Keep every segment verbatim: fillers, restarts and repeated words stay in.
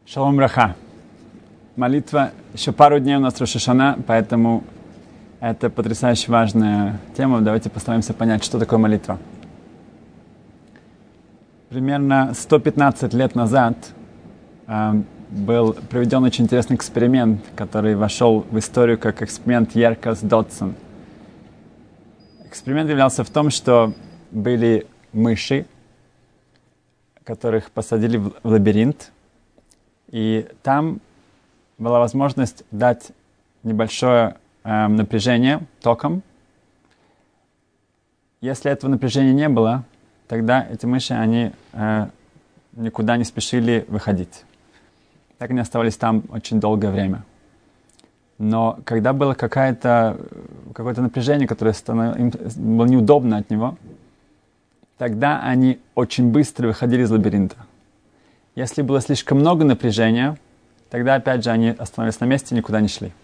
Шалом браха. Молитва. Еще пару дней у нас Рош ха-Шана, поэтому это потрясающе важная тема. Давайте постараемся понять, что такое молитва. Примерно сто пятнадцать лет назад э, был проведен очень интересный эксперимент, который вошел в историю как эксперимент Йеркес-Додсон. Эксперимент являлся в том, что были мыши, которых посадили в лабиринт, и там была возможность дать небольшое э, напряжение током. Если этого напряжения не было, тогда эти мыши, они э, никуда не спешили выходить. Так они оставались там очень долгое время. Но когда было какое-то, какое-то напряжение, которое станов... им было неудобно от него, тогда они очень быстро выходили из лабиринта. Если было слишком много напряжения, тогда, опять же, они остановились на месте и никуда не шли.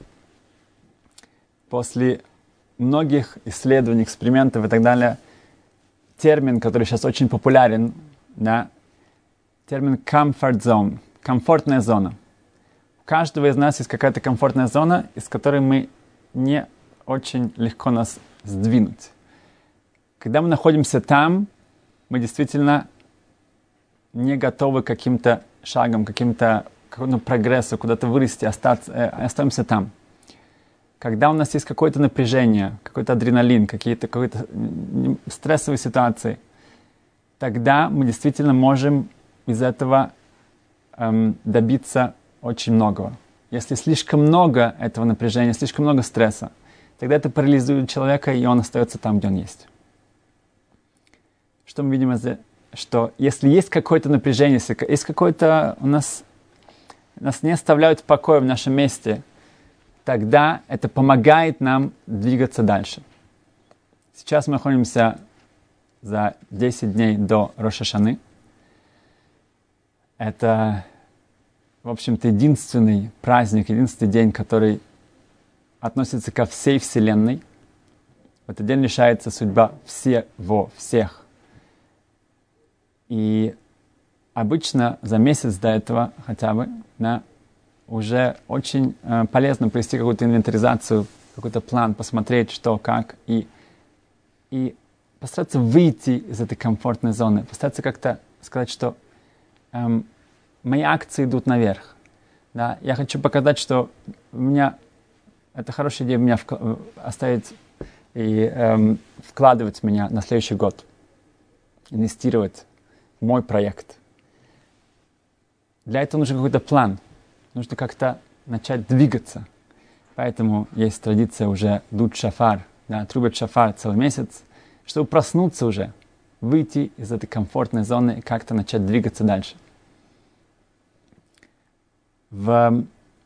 После многих исследований, экспериментов и так далее, термин, который сейчас очень популярен, да, термин comfort zone, комфортная зона. У каждого из нас есть какая-то комфортная зона, из которой мы не очень легко нас сдвинуть. Когда мы находимся там, мы действительно не готовы к каким-то шагам, каким-то, какому-то прогрессу, куда-то вырасти, остаться, э, остаемся там. Когда у нас есть какое-то напряжение, какой-то адреналин, какие-то, какие-то стрессовые ситуации, тогда мы действительно можем из этого эм, добиться очень многого. Если слишком много этого напряжения, слишком много стресса, тогда это парализует человека, и он остается там, где он есть. Что мы видим из что если есть какое-то напряжение, если есть какое-то у нас, нас не оставляют в покое в нашем месте, тогда это помогает нам двигаться дальше. Сейчас мы находимся за десять дней до Рош ха-Шаны. Это, в общем-то, единственный праздник, единственный день, который относится ко всей Вселенной. В этот день решается судьба всего, всех. И обычно за месяц до этого хотя бы, да, уже очень э, полезно провести какую-то инвентаризацию, какой-то план, посмотреть, что, как, и, и постараться выйти из этой комфортной зоны, постараться как-то сказать, что эм, мои акции идут наверх. Да? Я хочу показать, что у меня, это хорошая идея меня вкл- оставить и эм, вкладывать меня на следующий год, инвестировать мой проект. Для этого нужен какой-то план. Нужно как-то начать двигаться. Поэтому есть традиция уже дуть шафар, да, трубят шафар целый месяц, чтобы проснуться уже, выйти из этой комфортной зоны и как-то начать двигаться дальше. В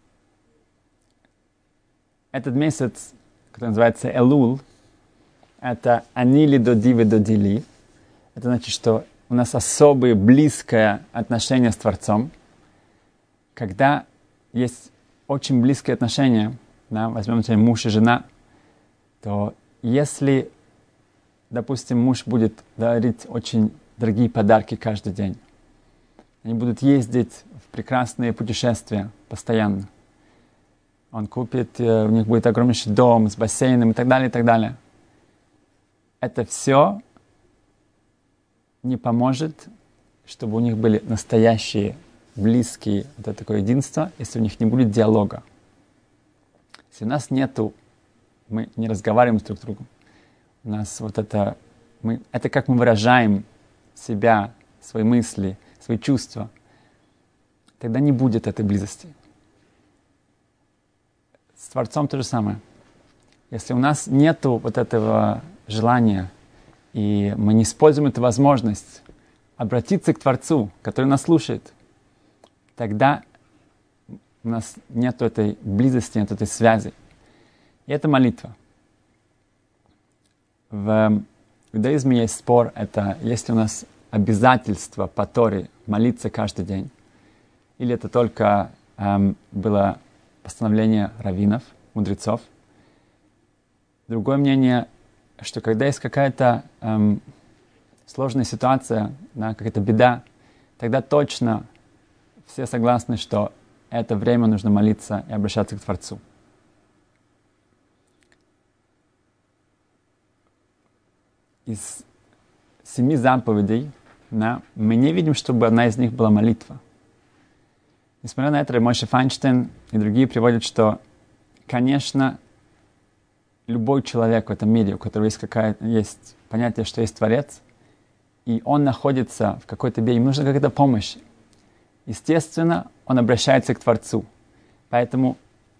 этот месяц, который называется Элул, это Анили додивы додили. Это значит, что у нас особое, близкое отношение с Творцом. Когда есть очень близкие отношения, да, возьмем например, муж и жена, то если, допустим, муж будет дарить очень дорогие подарки каждый день, они будут ездить в прекрасные путешествия постоянно. Он купит, у них будет огромнейший дом с бассейном и так далее, и так далее. Это все не поможет, чтобы у них были настоящие, близкие, вот это такое единство, если у них не будет диалога. Если у нас нету, мы не разговариваем друг с другом, у нас вот это, мы, это как мы выражаем себя, свои мысли, свои чувства, тогда не будет этой близости. С Творцом то же самое. Если у нас нету вот этого желания, и мы не используем эту возможность обратиться к Творцу, который нас слушает, тогда у нас нет этой близости, нет этой связи. И это молитва. В иудаизме есть спор, это есть ли у нас обязательство по Торе молиться каждый день, или это только эм, было постановление раввинов, мудрецов. Другое мнение, что когда есть какая-то эм, сложная ситуация, да, какая-то беда, тогда точно все согласны, что это время нужно молиться и обращаться к Творцу. Из семи заповедей, да, мы не видим, чтобы одна из них была молитва. Несмотря на это, Моше Файнштейн и другие приводят, что, конечно, любой человек в этом мире, у которого есть, какая-то, есть понятие, что есть Творец, и он находится в какой-то беде, ему нужна какая-то помощь. Естественно, он обращается к Творцу. Поэтому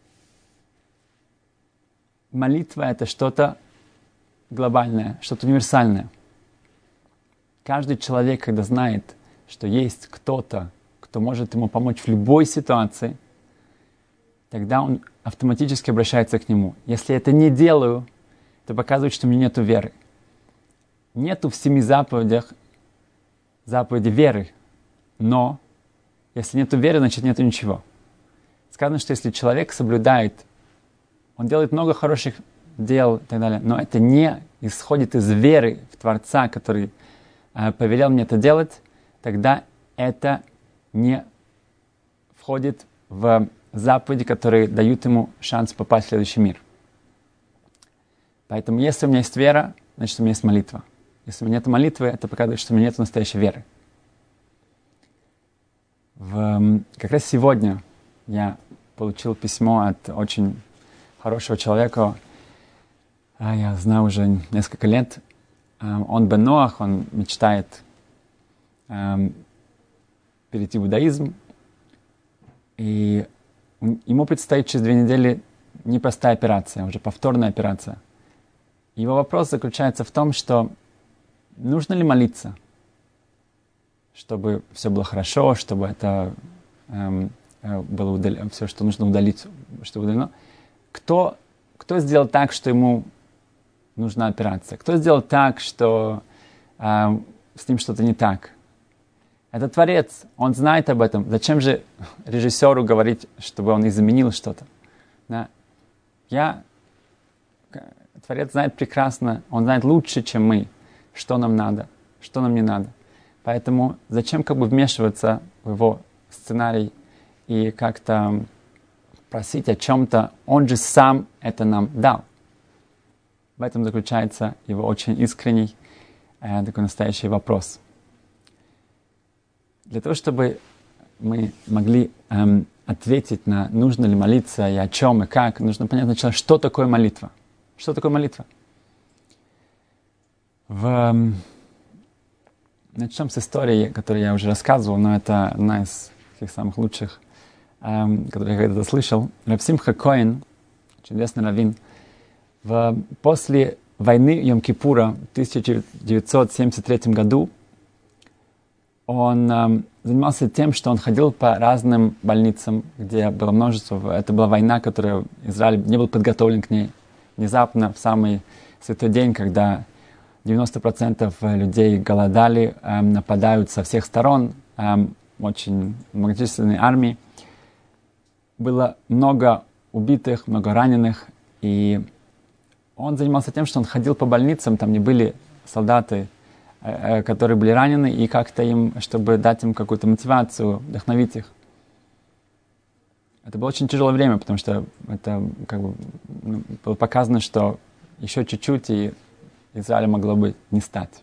молитва — это что-то глобальное, что-то универсальное. Каждый человек, когда знает, что есть кто-то, кто может ему помочь в любой ситуации, тогда он автоматически обращается к нему. Если я это не делаю, то показывает, что у меня нету веры. Нету в семи заповедях заповеди веры, но если нету веры, значит нету ничего. Сказано, что если человек соблюдает, он делает много хороших дел и так далее, но это не исходит из веры в Творца, который э, повелел мне это делать, тогда это не входит в заповеди, которые дают ему шанс попасть в следующий мир. Поэтому если у меня есть вера, значит у меня есть молитва. Если у меня нет молитвы, это показывает, что у меня нет настоящей веры. В, как раз сегодня я получил письмо от очень хорошего человека. Я знаю уже несколько лет. Он бен Ноах, он мечтает перейти в иудаизм. И ему предстоит через две недели непростая операция, уже повторная операция. Его вопрос заключается в том, что нужно ли молиться, чтобы все было хорошо, чтобы это эм, было удалено, все, что нужно удалить, чтобы удалено. Кто, кто сделал так, что ему нужна операция? Кто сделал так, что эм, с ним что-то не так? Это Творец, он знает об этом. Зачем же режиссеру говорить, чтобы он изменил что-то? Да? Я, Творец знает прекрасно, он знает лучше, чем мы, что нам надо, что нам не надо. Поэтому зачем как бы вмешиваться в его сценарий и как-то просить о чем-то? Он же сам это нам дал. В этом заключается его очень искренний, э, такой настоящий вопрос. Для того, чтобы мы могли эм, ответить на нужно ли молиться и о чем и как, нужно понять сначала, что такое молитва. Что такое молитва? В, эм, начнем с истории, которую я уже рассказывал, но это одна из таких самых лучших, эм, которые я когда-то слышал. Рав Симха Коэн, очень известный раввин, в, после войны Йом-Кипура в тысяча девятьсот семьдесят третьем году он эм, занимался тем, что он ходил по разным больницам, где было множество. Это была война, которая Израиль не был подготовлен к ней. Внезапно, в самый святой день, когда девяносто процентов людей голодали, эм, нападают со всех сторон, эм, очень многочисленные армии. Было много убитых, много раненых, и он занимался тем, что он ходил по больницам, там не были солдаты, которые были ранены, и как-то им, чтобы дать им какую-то мотивацию, вдохновить их. Это было очень тяжелое время, потому что это как бы ну, было показано, что еще чуть-чуть, и Израиля могло бы не стать.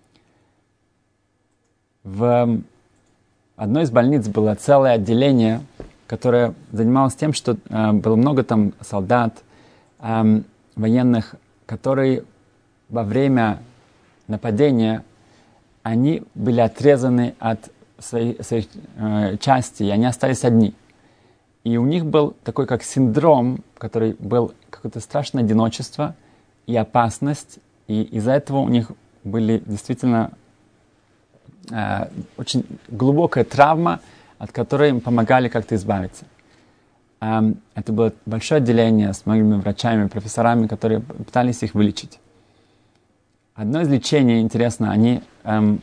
В одной из больниц было целое отделение, которое занималось тем, что э, было много там солдат, э, военных, которые во время нападения они были отрезаны от своей, своей э, части, и они остались одни. И у них был такой как синдром, который был какое-то страшное одиночество и опасность, и из-за этого у них были действительно э, очень глубокая травма, от которой им помогали как-то избавиться. Э, это было большое отделение с многими врачами, профессорами, которые пытались их вылечить. Одно из лечений, интересно, они эм,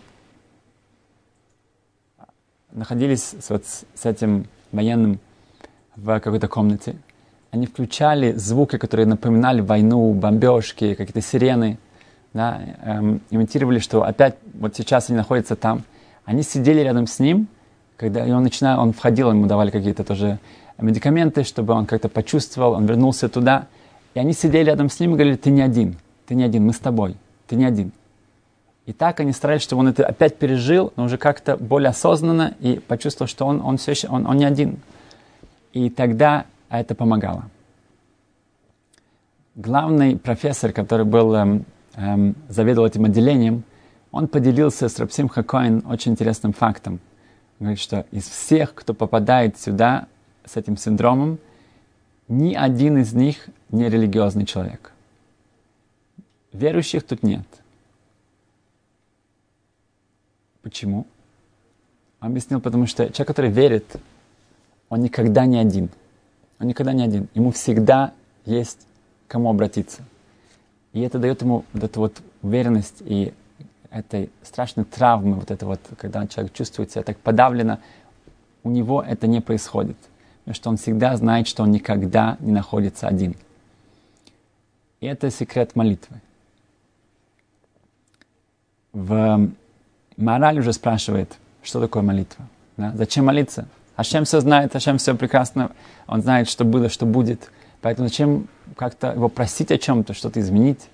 находились с, вот, с этим военным в какой-то комнате. Они включали звуки, которые напоминали войну, бомбежки, какие-то сирены. Да, эм, имитировали, что опять вот сейчас они находятся там. Они сидели рядом с ним, когда и он начинал, он входил, ему давали какие-то тоже медикаменты, чтобы он как-то почувствовал, он вернулся туда. И они сидели рядом с ним и говорили: ты не один, ты не один, мы с тобой, ты не один. И так они старались, чтобы он это опять пережил, но уже как-то более осознанно и почувствовал, что он, он все еще, он, он не один. И тогда это помогало. Главный профессор, который был, эм, эм, заведовал этим отделением, он поделился с Рав Симха Коэн очень интересным фактом. Он говорит, что из всех, кто попадает сюда с этим синдромом, ни один из них не религиозный человек. Верующих тут нет. Почему? Он объяснил, потому что человек, который верит, он никогда не один. Он никогда не один. Ему всегда есть к кому обратиться. И это дает ему вот эту вот уверенность и этой страшной травмы, вот это вот, когда человек чувствует себя так подавленно, у него это не происходит. Потому что он всегда знает, что он никогда не находится один. И это секрет молитвы. В Мораль уже спрашивает, что такое молитва. Да? Зачем молиться? Ашем все знает, Ашем все прекрасно. Он знает, что было, что будет. Поэтому зачем как-то его просить о чем-то, что-то изменить?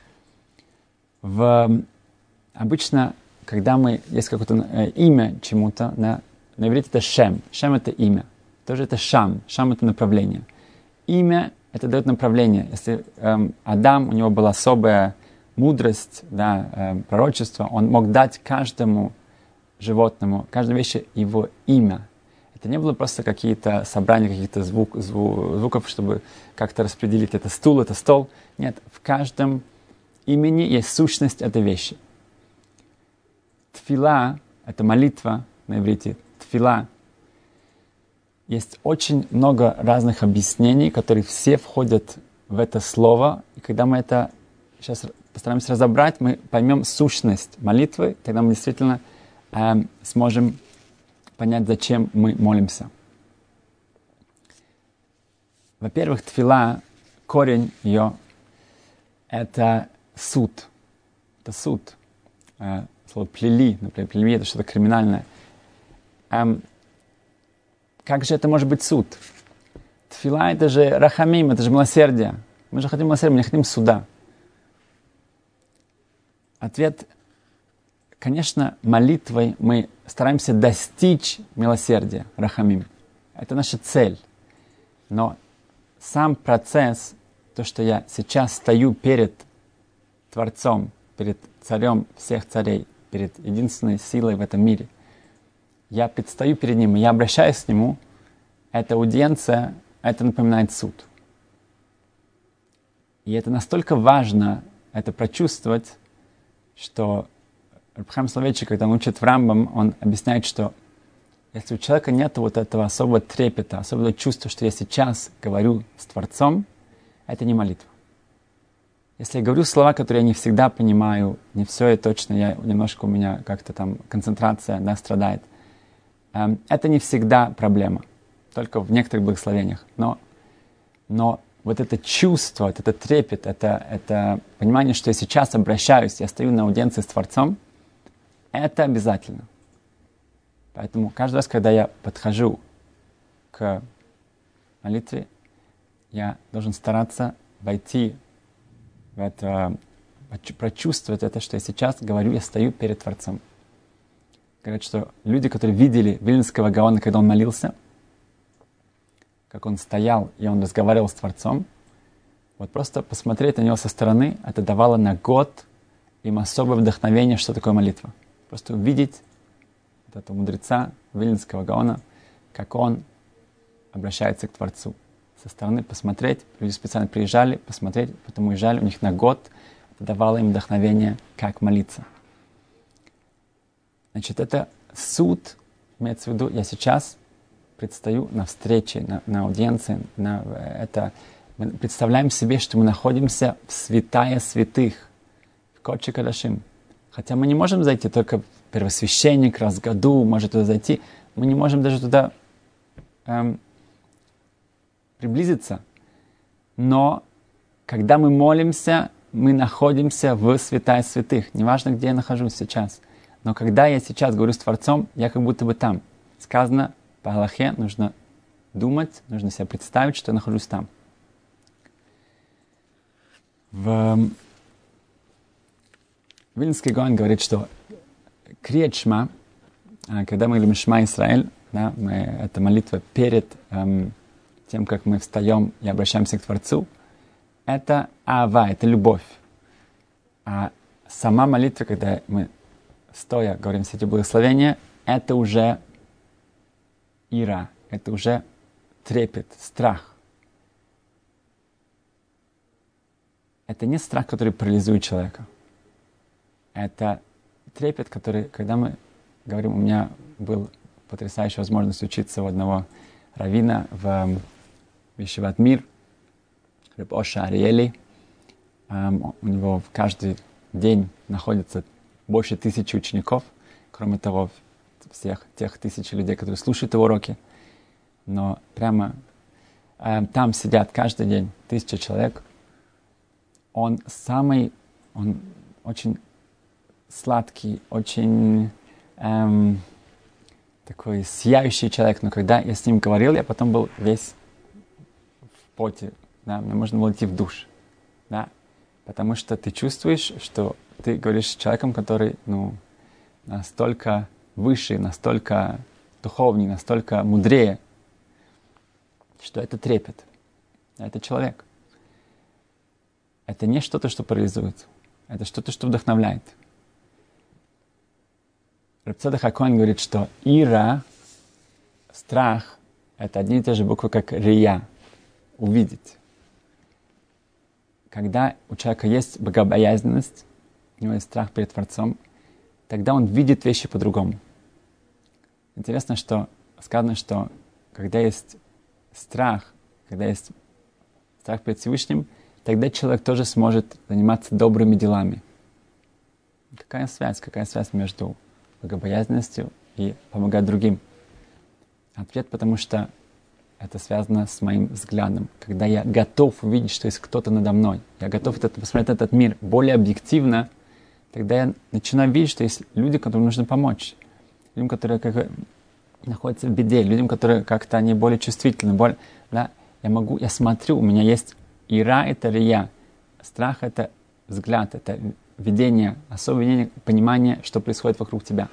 В, обычно, когда мы есть какое-то э, имя чему-то, да, на иврите это Шем. Шем — это имя. Тоже это Шам. Шам — это направление. Имя — это дает направление. Если э, Адам, у него была особая мудрость, да, э, пророчество, он мог дать каждому животному, каждой вещи его имя. Это не было просто какие-то собрания каких-то звук, зву, звуков, чтобы как-то распределить, это стул, это стол. Нет, в каждом имени есть сущность этой вещи. Тфила — это молитва на иврите. Тфила. Есть очень много разных объяснений, которые все входят в это слово. И когда мы это сейчас постараемся разобрать, мы поймем сущность молитвы, тогда мы действительно э, сможем понять, зачем мы молимся. Во-первых, тфила, корень ее, это суд. Это суд. Э, слово плели, например, плели — это что-то криминальное. Э, как же это может быть суд? Тфила — это же рахамим, это же милосердие. Мы же хотим милосердия, мы не хотим суда. Ответ: конечно, молитвой мы стараемся достичь милосердия, рахамим. Это наша цель. Но сам процесс, то, что я сейчас стою перед Творцом, перед Царем всех царей, перед единственной силой в этом мире, я предстаю перед Ним, и я обращаюсь к Нему, эта аудиенция, это напоминает суд. И это настолько важно, это прочувствовать, что Раб Хаим Соловейчик, когда он учит в Рамбам, он объясняет, что если у человека нет вот этого особого трепета, особого чувства, что я сейчас говорю с Творцом, это не молитва. Если я говорю слова, которые я не всегда понимаю, не все и точно, я, немножко у меня как-то там концентрация, да, страдает, эм, это не всегда проблема, только в некоторых благословениях. Но, но вот это чувство, вот это трепет, это, это понимание, что я сейчас обращаюсь, я стою на аудиенции с Творцом, это обязательно. Поэтому каждый раз, когда я подхожу к молитве, я должен стараться войти в это, прочувствовать это, что я сейчас говорю, я стою перед Творцом. Говорят, что люди, которые видели Вильнского Гаона, когда он молился, как он стоял и он разговаривал с Творцом, вот просто посмотреть на него со стороны, это давало на год им особое вдохновение, что такое молитва. Просто увидеть вот этого мудреца Вильнского Гаона, как он обращается к Творцу. Со стороны посмотреть, люди специально приезжали, посмотреть, потом уезжали, у них на год это давало им вдохновение, как молиться. Значит, это суд, имеется в виду, я сейчас предстаю на встрече, на, на аудиенции, на это, мы представляем себе, что мы находимся в святая святых, в Кодши Кодашим. Хотя мы не можем зайти, только первосвященник раз в году может туда зайти. Мы не можем даже туда эм, приблизиться. Но когда мы молимся, мы находимся в святая святых. Неважно, где я нахожусь сейчас. Но когда я сейчас говорю с Творцом, я как будто бы там. сказано, по Галахе нужно думать, нужно себе представить, что я нахожусь там. В Вильнский Гаон говорит, что крiyat Шма, когда мы говорим Шма Исраэль, да, мы, это молитва перед эм, тем, как мы встаем и обращаемся к Творцу, это ава, это любовь. А сама молитва, когда мы стоя говорим все эти благословения, это уже ира, это уже трепет, страх. Это не страх, который парализует человека. Это трепет, который, когда мы говорим, у меня был потрясающая возможность учиться у одного раввина в Ешиват Мир, Реб Оша Ариэли. Um, у него в каждый день находится больше тысячи учеников, кроме того, всех тех тысяч людей, которые слушают его уроки. Но прямо um, там сидят каждый день тысяча человек. Он самый, он очень сладкий, очень um, такой сияющий человек. Но когда я с ним говорил, я потом был весь в поте. Да, мне можно было идти в душ. Да. Потому что ты чувствуешь, что ты говоришь с человеком, который ну, настолько выше, настолько духовнее, настолько мудрее, что это трепет. Это человек. Это не что-то, что парализует. Это что-то, что вдохновляет. Реб Цадок ха-Коэн говорит, что ира, страх, это одни и те же буквы, как рия, увидеть. Когда у человека есть богобоязненность, у него есть страх перед Творцом, тогда он видит вещи по-другому. Интересно, что сказано, что когда есть страх, когда есть страх перед Всевышним, тогда человек тоже сможет заниматься добрыми делами. Какая связь? Какая связь между богобоязненностью и помогать другим? Ответ, потому что это связано с моим взглядом. Когда я готов увидеть, что есть кто-то надо мной, я готов этот, посмотреть на этот мир более объективно, тогда я начинаю видеть, что есть люди, которым нужно помочь. Людям, которые как, находятся в беде, людям, которые как-то они более чувствительны. Более, да, я могу, я смотрю, у меня есть ира, это рия. Страх — это взгляд, это видение, особое видение, понимание, что происходит вокруг тебя.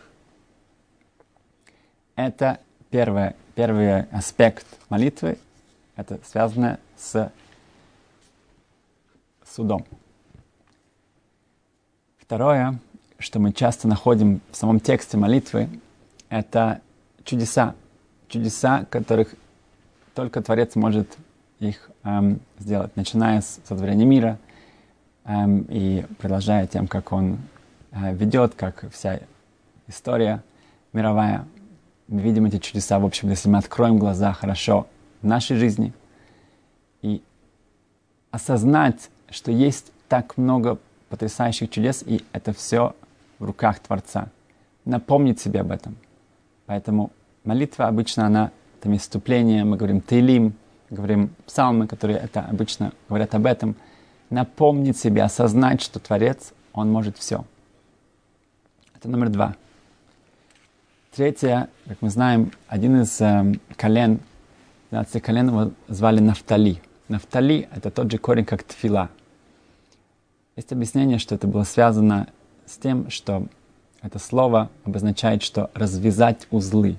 Это первое. Первый аспект молитвы — это связано с судом. Второе, что мы часто находим в самом тексте молитвы, это чудеса. Чудеса, которых только Творец может их эм, сделать, начиная с сотворения мира эм, и продолжая тем, как Он э, ведет, как вся история мировая. Мы видим эти чудеса, в общем, если мы откроем глаза хорошо в нашей жизни и осознать, что есть так много потрясающих чудес, и это все в руках Творца. Напомнить себе об этом. Поэтому молитва обычно, она, там есть вступление, мы говорим Теилим, говорим псалмы, которые это обычно говорят об этом. Напомнить себе, осознать, что Творец, Он может все. Это номер два. Третье, как мы знаем, один из э, колен, двенадцати колен его звали Нафтали. Нафтали — это тот же корень, как тфила. Есть объяснение, что это было связано с тем, что это слово обозначает, что развязать узлы.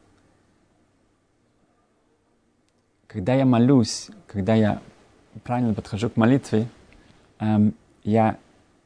Когда я молюсь, когда я правильно подхожу к молитве, эм, я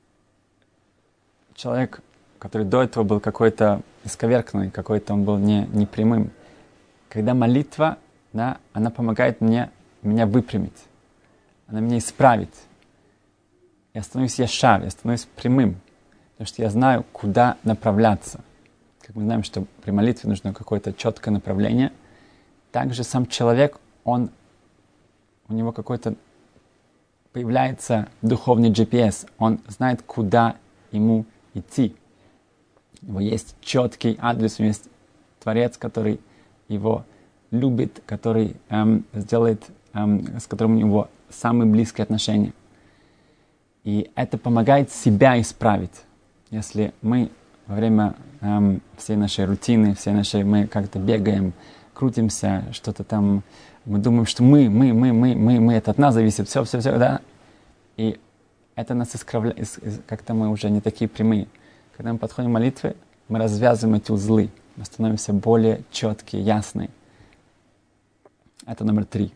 человек, который до этого был какой-то исковерканный, какой-то он был не, не прямым. Когда молитва, да, она помогает мне, меня выпрямить, она меня исправит. Я становлюсь яшар, я становлюсь прямым, потому что я знаю, куда направляться. Как мы знаем, что при молитве нужно какое-то четкое направление, также сам человек, он, у него какой-то появляется духовный джи пи эс, он знает, куда ему идти. У него есть четкий адрес, у него есть Творец, который его любит, который эм, сделает, эм, с которым у него самые близкие отношения. И это помогает себя исправить. Если мы во время эм, всей нашей рутины, всей нашей, мы как-то бегаем, крутимся, что-то там, мы думаем, что мы, мы, мы, мы, мы, мы, это от нас зависит, все, все, все, да. И это нас искривляет, как-то мы уже не такие прямые. Когда мы подходим к молитве, мы развязываем эти узлы, мы становимся более четкие, ясные. Это номер три.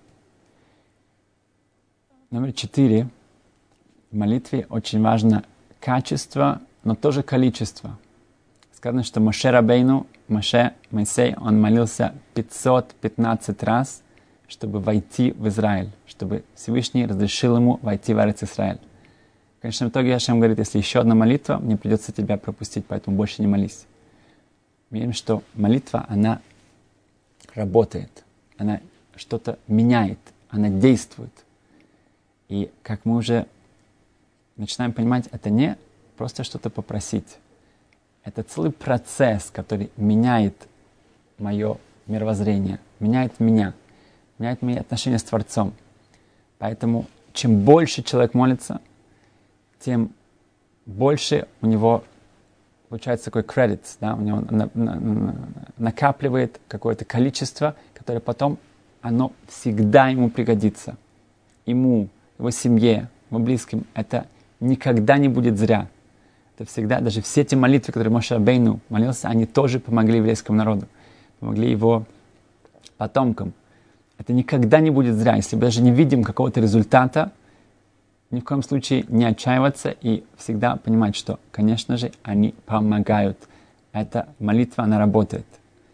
Номер четыре. В молитве очень важно качество, но тоже количество. Сказано, что Моше Рабейну, Моше, Моисей, он молился пятьсот пятнадцать раз, чтобы войти в Израиль, чтобы Всевышний разрешил ему войти в Эрец-Исраэль. В конечном итоге Ашем говорит, если еще одна молитва, мне придется тебя пропустить, поэтому больше не молись. Мы видим, что молитва, она работает, она что-то меняет, она действует. И как мы уже начинаем понимать, это не просто что-то попросить. Это целый процесс, который меняет мое мировоззрение, меняет меня, меняет мои отношения с Творцом. Поэтому чем больше человек молится, тем больше у него получается такой кредит, да, у него на, на, на, накапливает какое-то количество, которое потом, оно всегда ему пригодится. Ему, его семье, его близким. Это никогда не будет зря. Это всегда, даже все те молитвы, которые Моше Рабейну молился, они тоже помогли еврейскому народу, помогли его потомкам. Это никогда не будет зря. Если мы даже не видим какого-то результата, ни в коем случае не отчаиваться и всегда понимать, что, конечно же, они помогают. Эта молитва, она работает.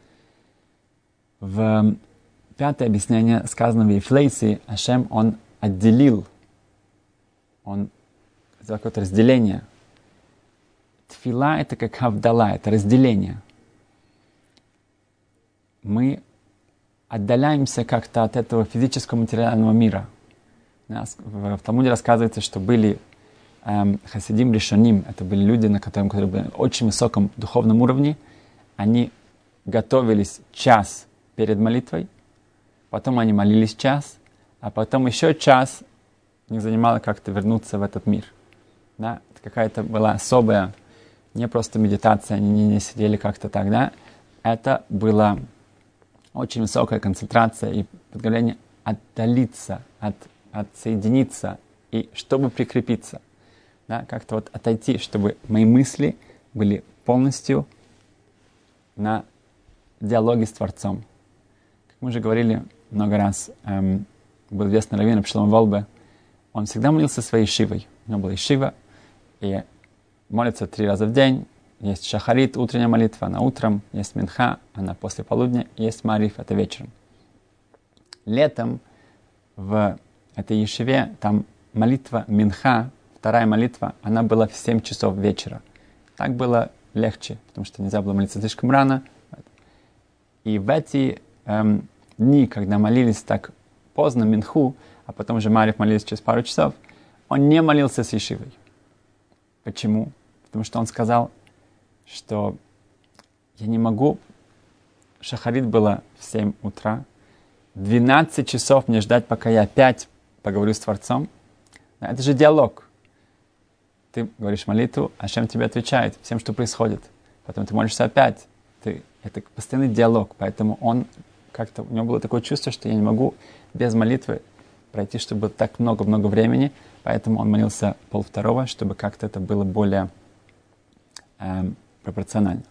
В пятое объяснение сказано в Ефлейсе, Ашем, он отделил, он сделал какое-то разделение. Тфила — это как хавдала, это разделение. Мы отдаляемся как-то от этого физического материального мира. В, в Талмуде рассказывается, что были эм, хасидим решоним, это были люди, на которых, которые были на очень высоком духовном уровне. Они готовились час перед молитвой, потом они молились час, а потом еще час их занимало как-то вернуться в этот мир. Да? Это какая-то была особая, не просто медитация, они не, не сидели как-то так, да? Это была очень высокая концентрация и подготовление отдалиться, от, отсоединиться и чтобы прикрепиться, да? Как-то вот отойти, чтобы мои мысли были полностью на диалоге с Творцом. Как мы уже говорили много раз, эм, был известный раввин Авшлом Волбе, он всегда молился своей шивой. У него была ишива, и молится три раза в день. Есть шахарит, утренняя молитва, она утром. Есть минха, она после полудня. Есть мариф, это вечером. Летом в этой ешиве там молитва минха, вторая молитва, она была в семь часов вечера. Так было легче, потому что нельзя было молиться слишком рано. И в эти эм, дни, когда молились так поздно минху, а потом уже мариф молились через пару часов, он не молился с ешивой. Почему? Потому что он сказал, что я не могу, шахарит было в семь утра, двенадцать часов мне ждать, пока я опять поговорю с Творцом. Это же диалог. Ты говоришь молитву, Ашем тебе отвечает всем, что происходит. Потом ты молишься опять. Ты, это постоянный диалог, поэтому он как-то, у него было такое чувство, что я не могу без молитвы пройти, чтобы так много-много времени, поэтому он молился полвторого, чтобы как-то это было более эм, пропорционально.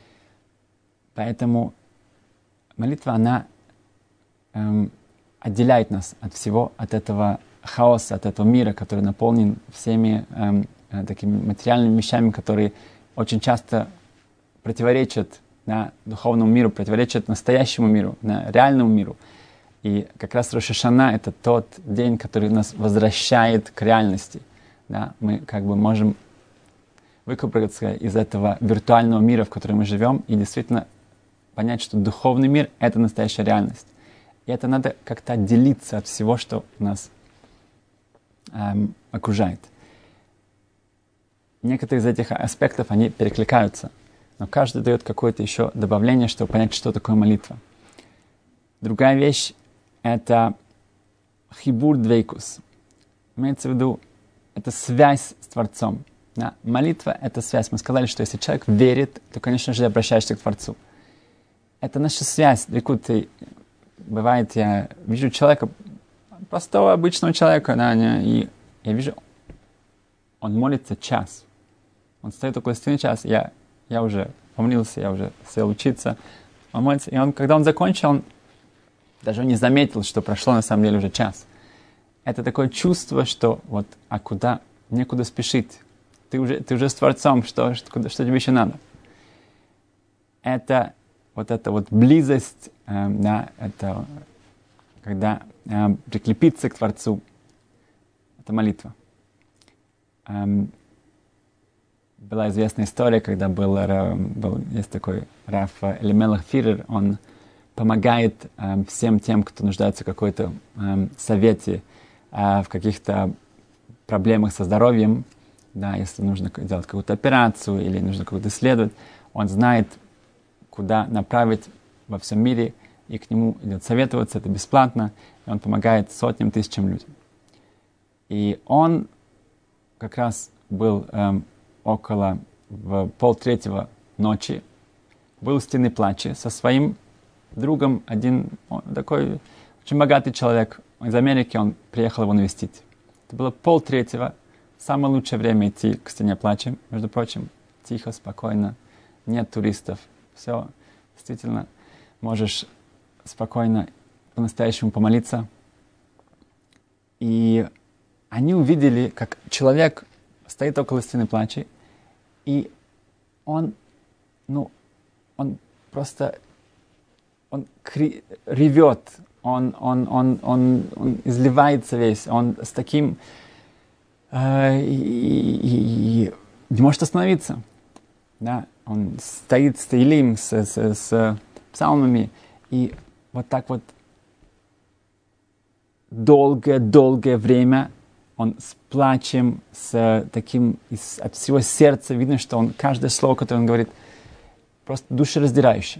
Поэтому молитва, она эм, отделяет нас от всего, от этого хаоса, от этого мира, который наполнен всеми эм, э, такими материальными вещами, которые очень часто противоречат, да, духовному миру, противоречат настоящему миру, да, реальному миру. И как раз Рош ха-Шана — это тот день, который нас возвращает к реальности. Да? Мы как бы можем выкарабкаться из этого виртуального мира, в котором мы живем, и действительно понять, что духовный мир — это настоящая реальность. И это надо как-то отделиться от всего, что нас эм, окружает. Некоторые из этих аспектов, они перекликаются, но каждый дает какое-то еще добавление, чтобы понять, что такое молитва. Другая вещь — это хибур двейкус. Имеется в виду, это связь с Творцом. Да? Молитва — это связь. Мы сказали, что если человек верит, то, конечно же, обращаешься к Творцу. Это наша связь. Ты, бывает, я вижу человека, простого обычного человека, да, и я вижу, он молится час. Он стоит около стены час, я, я уже помолился, я уже сел учиться. Он молится, и он, когда он закончил, он даже не заметил, что прошло на самом деле уже час. Это такое чувство, что вот, а куда, некуда спешить. Ты уже, ты уже с Творцом, что, что, что тебе еще надо? Это вот эта вот близость, э, да, это когда э, прикрепиться к Творцу, это молитва. Эм, была известная история, когда был, был есть такой Рав Элимелех Фирер, он помогает э, всем тем, кто нуждается в какой-то э, совете, э, в каких-то проблемах со здоровьем, да, если нужно делать какую-то операцию или нужно какую-то исследовать, он знает, куда направить во всем мире, и к нему идет советоваться, это бесплатно, и он помогает сотням, тысячам людям. И он как раз был эм, около в полтретьего ночи, был у стены плача со своим другом, один такой очень богатый человек из Америки, он приехал его навестить. Это было полтретьего, самое лучшее время идти к стене плача, между прочим, тихо, спокойно, нет туристов, все, действительно, можешь спокойно по-настоящему помолиться. И они увидели, как человек стоит около стены плача, и он, ну, он просто, он кри- ревет, он, он, он, он, он изливается весь, он с таким, э, и, и, и не может остановиться, да, он стоит с Таилим, с, с, с псалмами, и вот так вот долгое-долгое время он с плачем, с таким, из, от всего сердца видно, что он, каждое слово, которое он говорит, просто душераздирающе.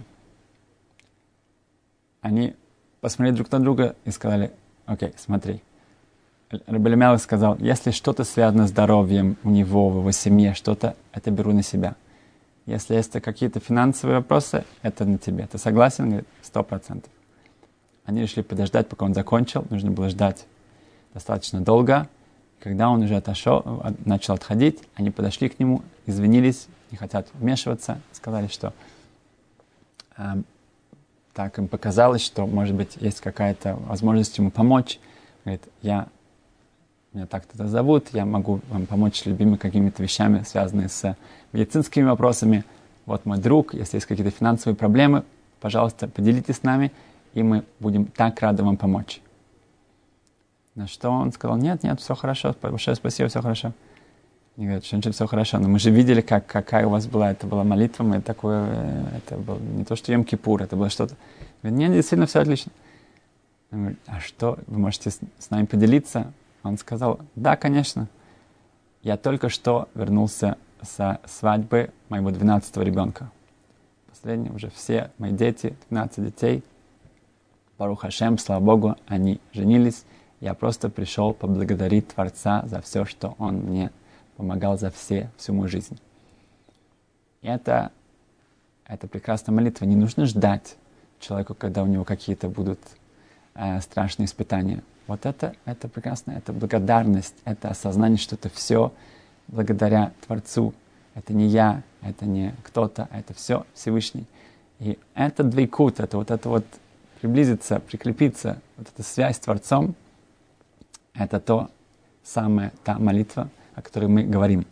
Они посмотрели друг на друга и сказали: окей, смотри. Рав Элимелех сказал: если что-то связано с здоровьем у него, в его семье, что-то, это беру на себя. Если есть какие-то финансовые вопросы, это на тебе. Ты согласен? Он говорит: сто процентов. Они решили подождать, пока он закончил. Нужно было ждать достаточно долго. Когда он уже отошел, начал отходить, они подошли к нему, извинились, не хотят вмешиваться, сказали, что э, так им показалось, что, может быть, есть какая-то возможность ему помочь. Говорит: я, меня так-то зовут, я могу вам помочь с любыми какими-то вещами, связанными с медицинскими вопросами. Вот мой друг, если есть какие-то финансовые проблемы, пожалуйста, поделитесь с нами, и мы будем так рады вам помочь. На что он сказал: нет, нет, все хорошо, большое спасибо, все хорошо. Они говорят: что все хорошо, но мы же видели, как, какая у вас была, это была молитва, мы такое, это было не то, что Йом-Кипур, это было что-то. Говорит: нет, действительно, все отлично. Он говорит: а что, вы можете с, с нами поделиться? Он сказал: да, конечно. Я только что вернулся со свадьбы моего двенадцатого ребенка. Последний, уже все мои дети, двенадцать детей. Барух Ашем, слава Богу, они женились. Я просто пришел поблагодарить Творца за все, что Он мне помогал за все, всю мою жизнь. И это, это прекрасная молитва. Не нужно ждать человеку, когда у него какие-то будут э, страшные испытания. Вот это, это прекрасно, это благодарность, это осознание, что это все благодаря Творцу. Это не я, это не кто-то, это все Всевышний. И это двейкут, это вот это вот приблизиться, прикрепиться, вот эта связь с Творцом, это то самое, та молитва, о которой мы говорим.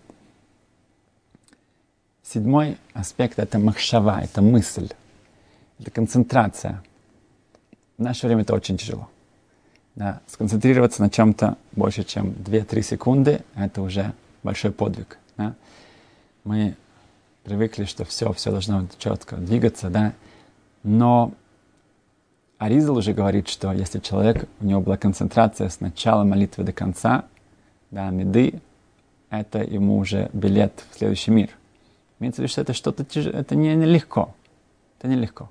Седьмой аспект — это махшава, это мысль, это концентрация. В наше время это очень тяжело. Да, сконцентрироваться на чем-то больше, чем две-три секунды, это уже большой подвиг. Да. Мы привыкли, что все, все должно четко двигаться, да, но Аризал уже говорит, что если человек, у него была концентрация с начала молитвы до конца, да, меды, это ему уже билет в следующий мир. Имеется в виду, что это что-то тяжелое, это не, не легко. Это нелегко.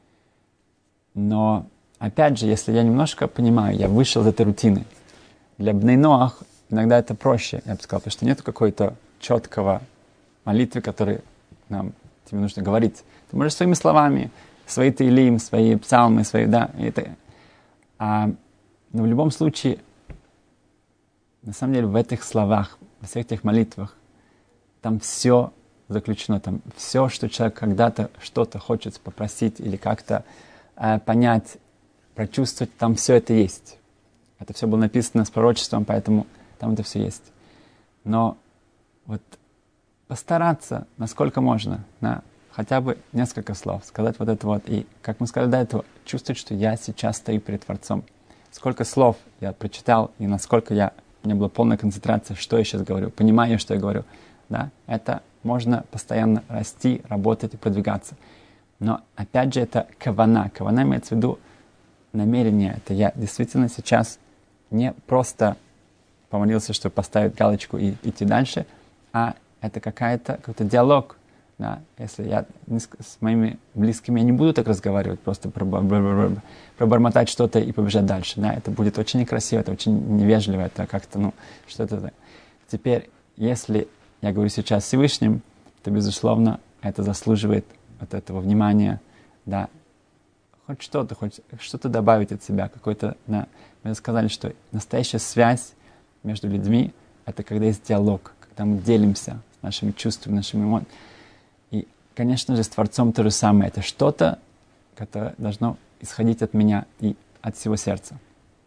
Но, опять же, если я немножко понимаю, я вышел из этой рутины. Для бней ноах иногда это проще, я бы сказал, потому что нет какой-то четкого молитвы, который нам тебе нужно говорить. Ты можешь своими словами, свои теилим, свои псалмы, свои, да, это. А, но в любом случае, на самом деле, в этих словах, во всех этих молитвах, там все заключено, там все, что человек когда-то что-то хочет попросить или как-то э, понять, прочувствовать, там все это есть. Это все было написано с пророчеством, поэтому там это все есть. Но вот постараться, насколько можно, на хотя бы несколько слов, сказать вот это вот. И, как мы сказали до этого, чувствовать, что я сейчас стою перед Творцом. Сколько слов я прочитал, и насколько я, у меня была полная концентрация, что я сейчас говорю, понимание, что я говорю. Да? Это можно постоянно расти, работать и продвигаться. Но, опять же, это кавана. Кавана имеется в виду намерение. Это я действительно сейчас не просто помолился, чтобы поставить галочку и идти дальше, а это какая-то, какой-то диалог. Да? Если я с моими близкими я не буду так разговаривать, просто пробормотать что-то и побежать дальше. Да? Это будет очень некрасиво, это очень невежливо, это как-то, ну, что-то. Теперь, если я говорю сейчас с Всевышним, то, безусловно, это заслуживает вот этого внимания, да, хоть что-то, хоть что-то добавить от себя, какой-то, да. Мы сказали, что настоящая связь между людьми — это когда есть диалог, когда мы делимся с нашими чувствами, нашими эмоциями. И, конечно же, с Творцом то же самое. Это что-то, которое должно исходить от меня и от всего сердца.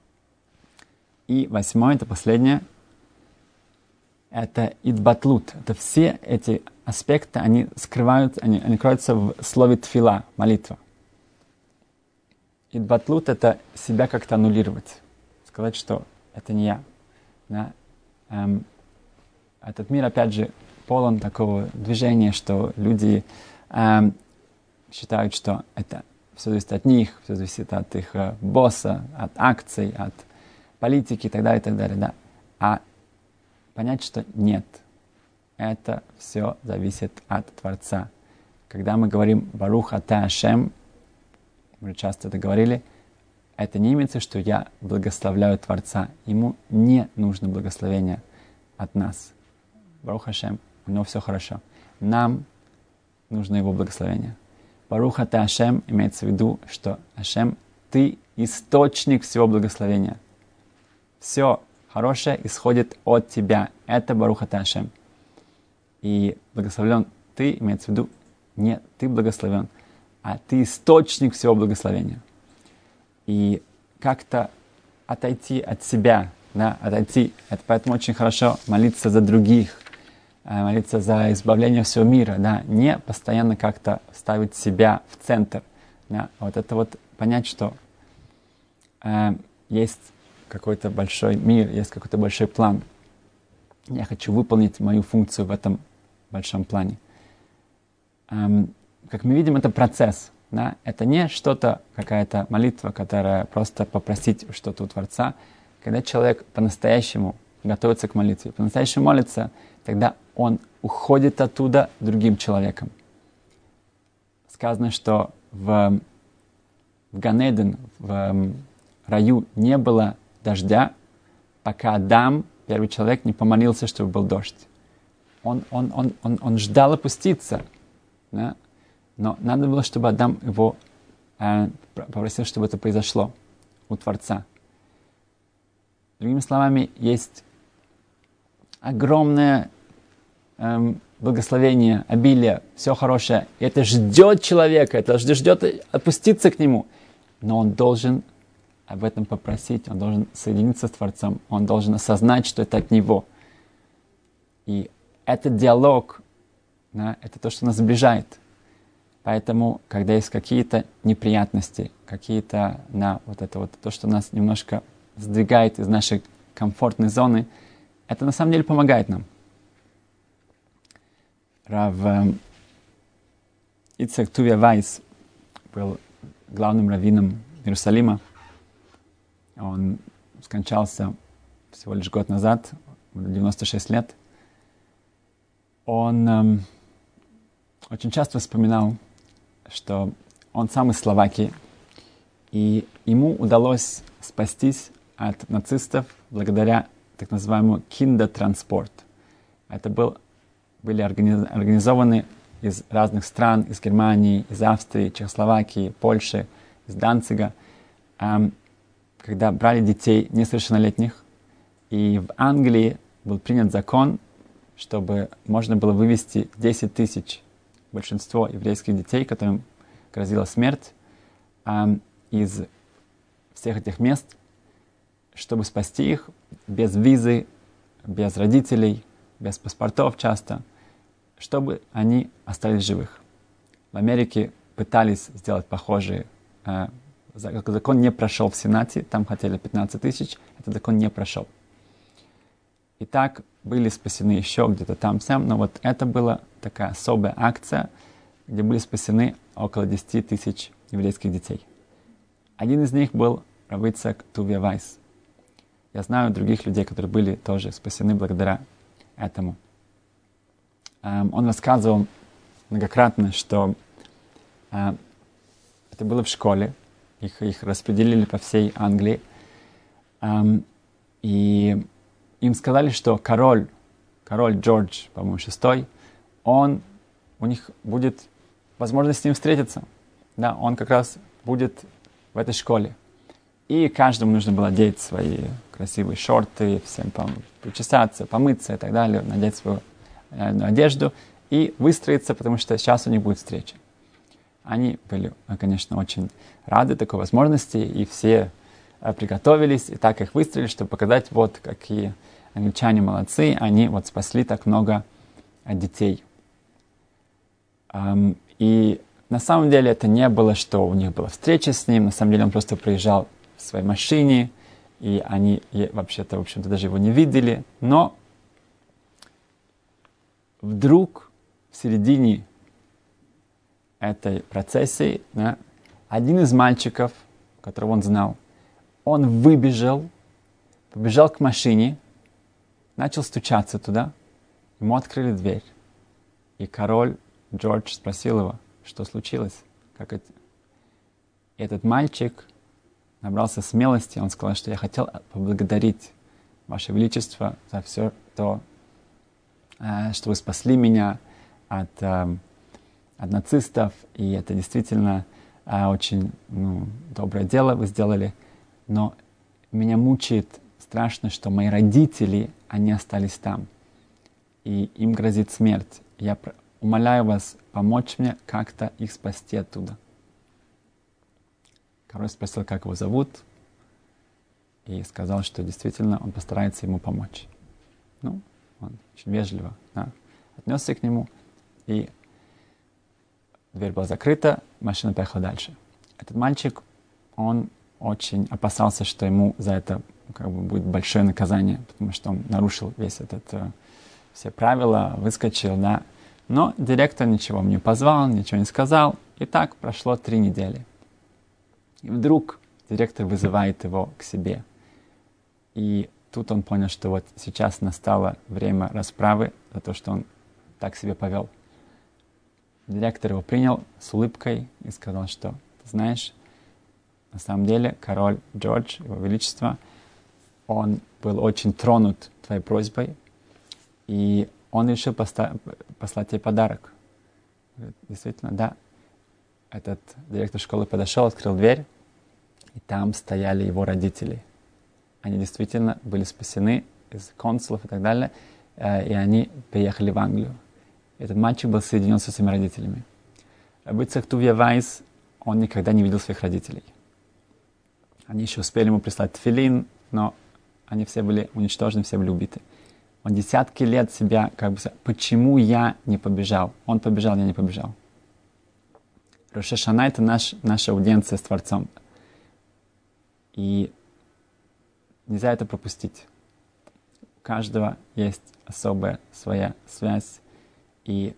И восьмое, это последнее, это идбатлут. Это все эти аспекты, они скрываются, они, они кроются в слове тфила, молитва. Идбатлут — это себя как-то аннулировать. Сказать, что это не я. Да? Эм, этот мир, опять же, полон такого движения, что люди эм, считают, что это все зависит от них, все зависит от их э, босса, от акций, от политики и так далее, и так далее. Да? А понять, что нет. Это все зависит от Творца. Когда мы говорим «Барух ата Ашем», мы часто это говорили, это не имеется, что я благословляю Творца. Ему не нужно благословение от нас. Барух Ашем, у него все хорошо. Нам нужно его благословение. Барух ата Ашем имеется в виду, что Ашем, ты источник всего благословения. Все хорошее исходит от тебя. Это Барух ата Ашем. И благословлен ты, имеется в виду, не ты благословен, а ты источник всего благословения. И как-то отойти от себя, да, отойти. Это поэтому очень хорошо молиться за других, молиться за избавление всего мира, да, не постоянно как-то ставить себя в центр. Да. Вот это вот понять, что э, есть какой-то большой мир, есть какой-то большой план. Я хочу выполнить мою функцию в этом большом плане. Эм, как мы видим, это процесс. Да? Это не что-то, какая-то молитва, которая просто попросить что-то у Творца. Когда человек по-настоящему готовится к молитве, по-настоящему молится, тогда он уходит оттуда другим человеком. Сказано, что в, в Ганеден, в раю, не было дождя, пока Адам, первый человек, не помолился, чтобы был дождь. Он, он, он, он, он ждал опуститься, да? Но надо было, чтобы Адам его э, попросил, чтобы это произошло у Творца. Другими словами, есть огромное э, благословение, обилие, все хорошее. И это ждет человека, это ждет опуститься к нему. Но он должен об этом попросить, он должен соединиться с Творцом, он должен осознать, что это от него. И этот диалог, да, это то, что нас сближает. Поэтому, когда есть какие-то неприятности, какие-то, на вот это вот, то, что нас немножко сдвигает из нашей комфортной зоны, это на самом деле помогает нам. Рав Ицхак Тувия Вайс был главным раввином Иерусалима. Он скончался всего лишь год назад, девяносто шесть лет. Он эм, очень часто вспоминал, что он сам из Словакии, и ему удалось спастись от нацистов благодаря так называемому киндертранспорт. Это был были организованы из разных стран, из Германии, из Австрии, Чехословакии, Польши, из Данцига, когда брали детей несовершеннолетних. И в Англии был принят закон, чтобы можно было вывести десять тысяч, большинство еврейских детей, которым грозила смерть, из всех этих мест, чтобы спасти их без визы, без родителей, без паспортов часто, чтобы они остались живых. В Америке пытались сделать похожие. Э, закон не прошел в Сенате, там хотели пятнадцать тысяч, этот закон не прошел. И так были спасены еще где-то там-сям, но вот это была такая особая акция, где были спасены около десять тысяч еврейских детей. Один из них был Рав Ицхак Тувия Вайс. Я знаю других людей, которые были тоже спасены благодаря этому. Um, он рассказывал многократно, что uh, это было в школе, их, их распределили по всей Англии, um, и им сказали, что король, король Джордж, по-моему, шестой, он, у них будет возможность с ним встретиться. Да, он как раз будет в этой школе. И каждому нужно было одеть свои красивые шорты, всем причесаться, помыться и так далее, надеть свою э, одежду и выстроиться, потому что сейчас у них будет встреча. Они были, конечно, очень рады такой возможности, и все э, приготовились, и так их выстроили, чтобы показать, вот какие англичане молодцы, они вот спасли так много э, детей. Эм, и на самом деле это не было, что у них была встреча с ним, на самом деле он просто приезжал в своей машине, и они вообще-то, в общем-то, даже его не видели. Но вдруг в середине этой процессии, да, один из мальчиков, которого он знал, он выбежал, побежал к машине, начал стучаться туда, ему открыли дверь. И король Джордж спросил его, что случилось, как это. И этот мальчик набрался смелости, он сказал, что я хотел поблагодарить Ваше Величество за все то, что вы спасли меня от, от нацистов, и это действительно очень ну, доброе дело вы сделали, но меня мучает страшно, что мои родители, они остались там, и им грозит смерть. Я умоляю вас помочь мне как-то их спасти оттуда. Король спросил, как его зовут, и сказал, что действительно он постарается ему помочь. Ну, он очень вежливо да, отнесся к нему, и дверь была закрыта, машина поехала дальше. Этот мальчик, он очень опасался, что ему за это как бы будет большое наказание, потому что он нарушил весь этот, все правила, выскочил, да. Но директор ничего мне не позвал, ничего не сказал, и так прошло три недели. И вдруг директор вызывает его к себе. И тут он понял, что вот сейчас настало время расправы за то, что он так себя повел. Директор его принял с улыбкой и сказал, что, ты знаешь, на самом деле король Джордж, его величество, он был очень тронут твоей просьбой, и он решил поста- послать тебе подарок. Действительно, да. Этот директор школы подошел, открыл дверь, и там стояли его родители. Они действительно были спасены из консулов и так далее, э, и они приехали в Англию. Этот мальчик был соединен со своими родителями. Рав Ицхак Тувия Вайс, он никогда не видел своих родителей. Они еще успели ему прислать тфилин, но они все были уничтожены, все были убиты. Он десятки лет себя как бы... Почему я не побежал? Он побежал, я не побежал. Рош ха-Шана — это наш, наша аудиенция с Творцом. И нельзя это пропустить. У каждого есть особая своя связь. И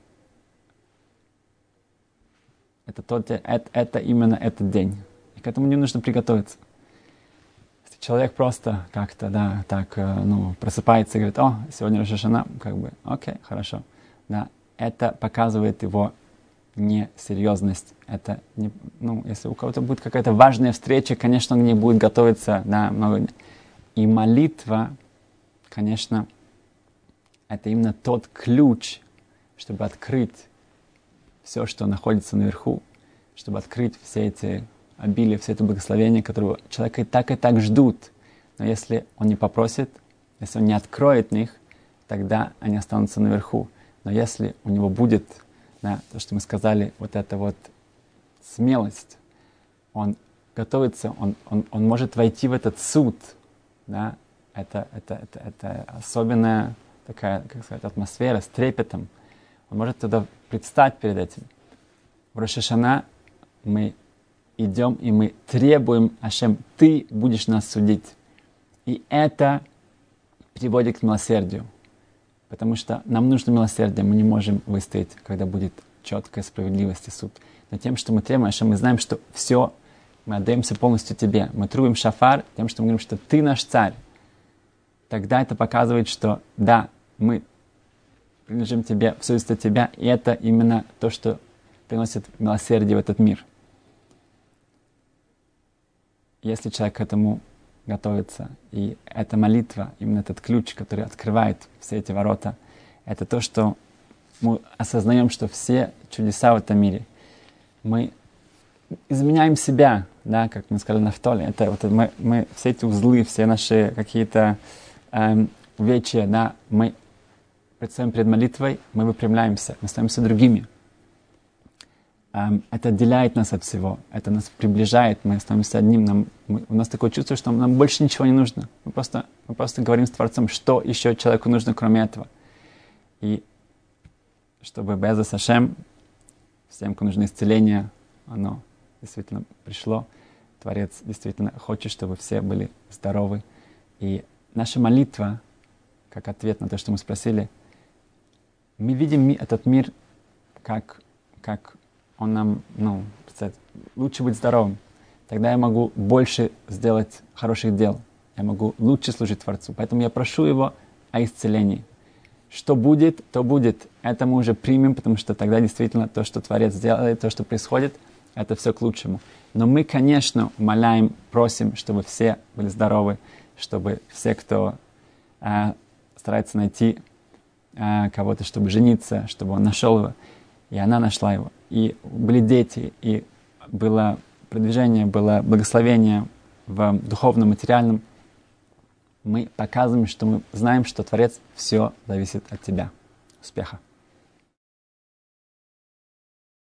это, тот, это, это именно этот день. И к этому не нужно приготовиться. Если человек просто как-то, да, так, ну, просыпается и говорит, о, сегодня Рош ха-Шана, как бы, окей, хорошо. Да, это показывает его несерьезность. Это не, ну, если у кого-то будет какая-то важная встреча, конечно, он не будет готовиться, да, много. И молитва, конечно, это именно тот ключ, чтобы открыть все, что находится наверху, чтобы открыть все эти обилия, все это благословение, которого человека и так, и так ждут. Но если он не попросит, если он не откроет их, тогда они останутся наверху. Но если у него будет, да, то, что мы сказали, вот эта вот смелость, он готовится, он, он, он может войти в этот суд. Да? Это, это, это, это особенная такая, как сказать, атмосфера с трепетом. Он может туда предстать перед этим. В Рош ха-Шана мы идем и мы требуем: Ашем, ты будешь нас судить. И это приводит к милосердию. Потому что нам нужно милосердие, мы не можем выстоять, когда будет четкая справедливость и суд. Но тем, что мы требуем, Ашем, мы знаем, что все, мы отдаемся полностью тебе. Мы трубим шафар тем, что мы говорим, что ты наш царь. Тогда это показывает, что да, мы принадлежим тебе, все зависит от тебя, и это именно то, что приносит милосердие в этот мир. Если человек к этому готовится, и эта молитва, именно этот ключ, который открывает все эти ворота, это то, что мы осознаем, что все чудеса в этом мире, мы изменяем себя, да, как мы сказали на Нафтале, это вот мы, мы все эти узлы, все наши какие-то эм, увечья, да, мы предстаем перед молитвой, мы выпрямляемся, мы становимся другими. Um, это отделяет нас от всего, это нас приближает, мы становимся одним, нам, мы, у нас такое чувство, что нам больше ничего не нужно. Мы просто, мы просто говорим с Творцом, что еще человеку нужно, кроме этого. И чтобы Бе'эзрат Ашем, всем, кому нужно исцеление, оно действительно пришло. Творец действительно хочет, чтобы все были здоровы. И наша молитва, как ответ на то, что мы спросили, мы видим этот мир как, как он нам, ну, лучше быть здоровым. Тогда я могу больше сделать хороших дел. Я могу лучше служить Творцу. Поэтому я прошу Его о исцелении. Что будет, то будет. Это мы уже примем, потому что тогда действительно то, что Творец делает, то, что происходит, это все к лучшему. Но мы, конечно, умоляем, просим, чтобы все были здоровы, чтобы все, кто э, старается найти э, кого-то, чтобы жениться, чтобы он нашел его, и она нашла его. И были дети, и было продвижение, было благословение в духовном, материальном. Мы показываем, что мы знаем, что Творец, все зависит от тебя. Успеха!